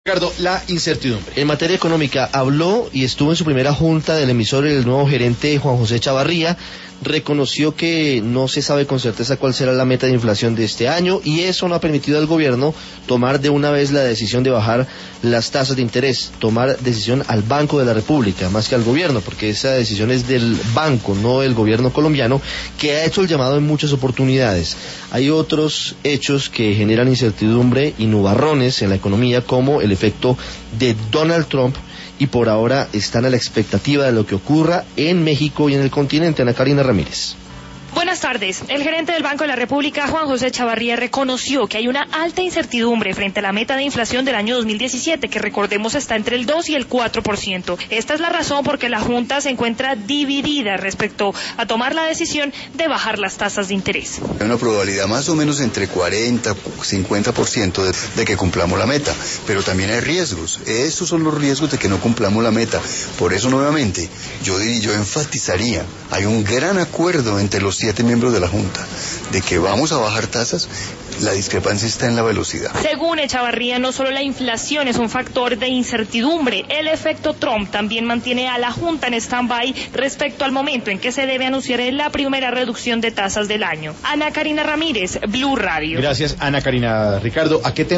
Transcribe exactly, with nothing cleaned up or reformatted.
Ricardo, la incertidumbre. En materia económica, habló y estuvo en su primera junta del emisor el nuevo gerente Juan José Chavarría. Reconoció que no se sabe con certeza cuál será la meta de inflación de este año y eso no ha permitido al gobierno tomar de una vez la decisión de bajar las tasas de interés, tomar decisión al Banco de la República, más que al gobierno, porque esa decisión es del banco, no del gobierno colombiano, que ha hecho el llamado en muchas oportunidades. Hay otros hechos que generan incertidumbre y nubarrones en la economía, como el efecto de Donald Trump, y por ahora están a la expectativa de lo que ocurra en México y en el continente. Ana Karina Ramírez. Buenas tardes. El gerente del Banco de la República, Juan José Chavarría, reconoció que hay una alta incertidumbre frente a la meta de inflación del año dos mil diecisiete, que recordemos está entre el dos y el cuatro por ciento. Esta es la razón por que la Junta se encuentra dividida respecto a tomar la decisión de bajar las tasas de interés. Hay una probabilidad más o menos entre cuarenta, cincuenta por ciento de, de que cumplamos la meta, pero también hay riesgos. Esos son los riesgos de que no cumplamos la meta. Por eso, nuevamente, yo, yo enfatizaría, hay un gran acuerdo entre los siete miembros de la Junta de que vamos a bajar tasas. La discrepancia está en la velocidad. Según Chavarría, no solo la inflación es un factor de incertidumbre, el efecto Trump también mantiene a la Junta en stand-by respecto al momento en que se debe anunciar la primera reducción de tasas del año. Ana Karina Ramírez, Blue Radio. Gracias, Ana Karina. Ricardo, ¿a qué tema